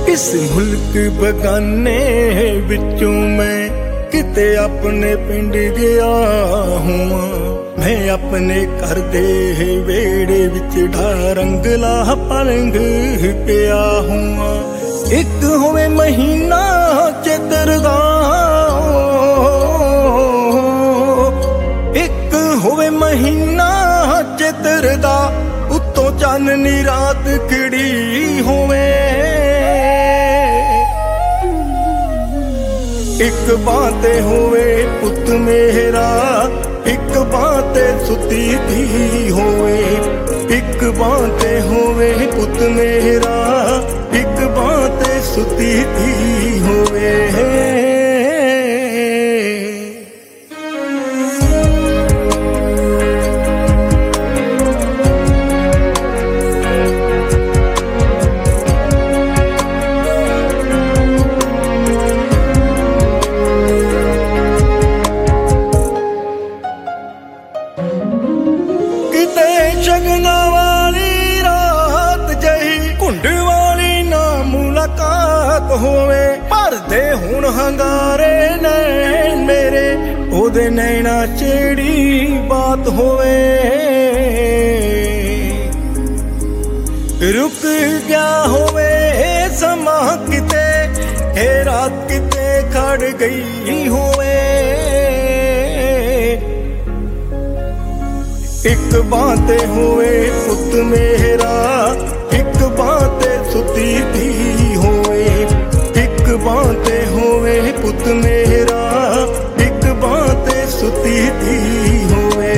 इस मुल्क बगाने विचों मैं किते अपने पिंड गया हुआ। मैं अपने घर दे वेड़े विच ढारंगला पलंग पिया हुआ। एक होवे महीना चेतर दा, एक होवे महीना चेतर दा, उत्तों चाननी रात खिड़ी होवे। एक बाते होवे पुत मेरा, एक बाते सुती दी होवे। एक बाते होवे पुत मेरा, एक बाते सुती दी होवे। शगना वाली रात जही घुंड वाली ना मुलाकात होवे। भरदे हुण हंगारे नैन मेरे, ओदे नैना चेड़ी बात होवे। रुक गया होवे समा किते, हे रात किते खड़ गई होवे। एक बाते होवे पुत मेरा, एक बाते सुती दी होवे। एक बाते होवे पुत मेरा, एक बाते सुती दी होवे।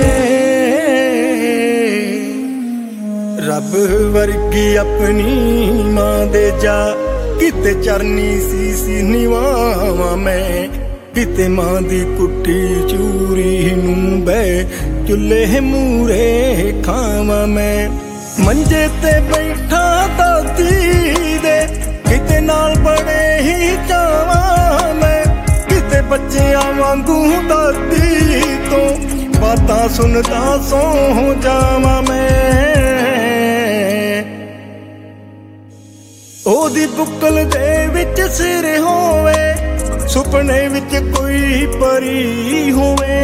रब वर्गी अपनी मां दे जा, किते चरनी सी निवावा मैं। किते मां दी कुट्टी चूरी नूं बै चुल्हे मूरे खावा मैं। मंजे ते बैठा दादी दे, किते नाल बड़े ही जावा मैं। किते बच्चियां वांगू दादी तो बातां सुनदा सो जावा मैं। ओदी बुकल दे विच सिर होवे, सुपने विच कोई परी होवे।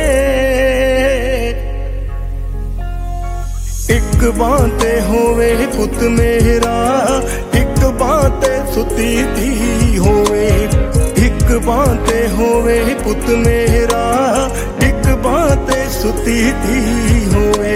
एक बाते होवे पुत मेरा, एक बाते सुती दी होवे। एक बाते होवे पुत मेरा, एक बाते सुती दी होवे।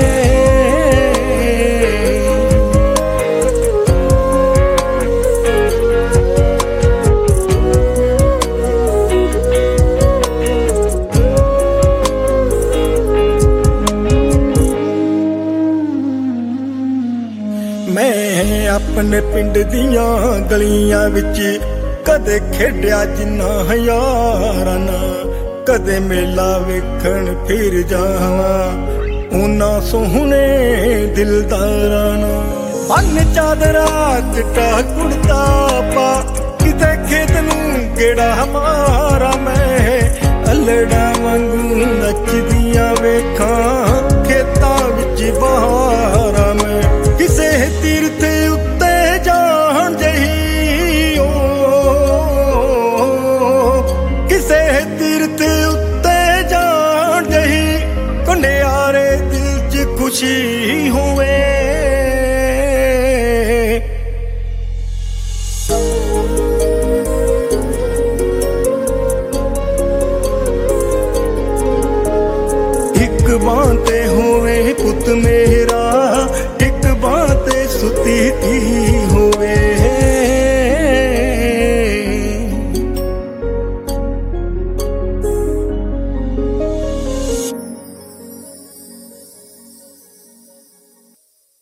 मैं अपने पिंड दियां गलियां विच कदे खेडिया जिन्ना यारां नाल। कदे मेला वेखण फिर जावां उन्हां सोहणे दिलदारां नाल। बन चादरा चिट्टा कुड़ता पा, किते खेत नूं गेड़ा मारा मैं। अल्लड़ा वांगू नचदियां वेखां खेतां विच बहारां मैं। किसे तीरथ उत्ते जान जही ओ, किसे तीरथ उत्ते जान जही, कुंडियारे दिल च खुशी होवे। एक बाते होवे पुत मेरे,